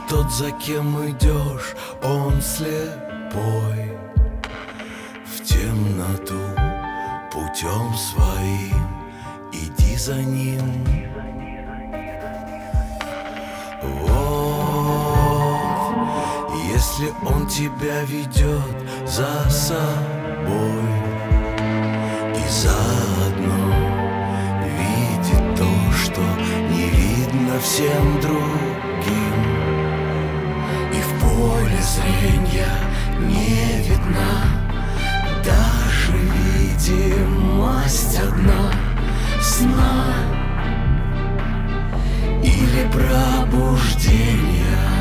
тот, за кем идешь, он слепой. В темноту путем своим иди за ним. Вот, если он тебя ведет за собой и заодно видит то, что не видно всем другим, и в поле зрения не видна даже видимость одна сна или пробуждения.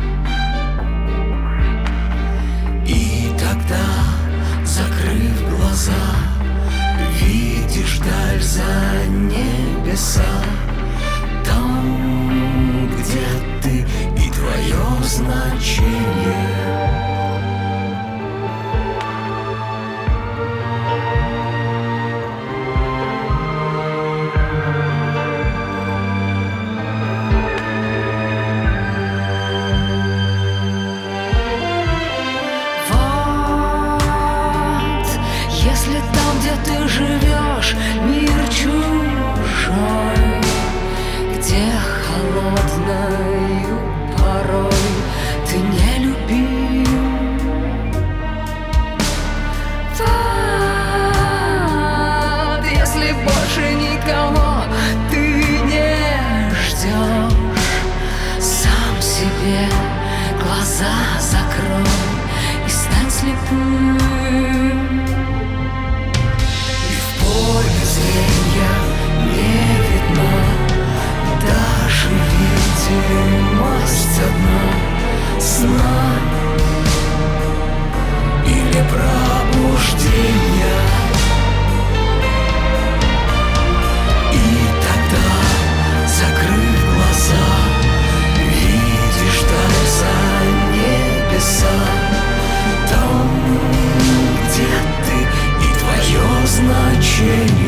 И тогда, закрыв глаза, видишь даль за небеса, там, где ты и твое значение. Если там, где ты живешь, мир чужой, где холодною порой ты не любим, вот, если больше никого ты не ждешь, сам себе глаза закрой и стань слепым. Видимость одна сна или пробуждения. И тогда, закрыв глаза, видишь даль за небеса, там, где ты и твое значение.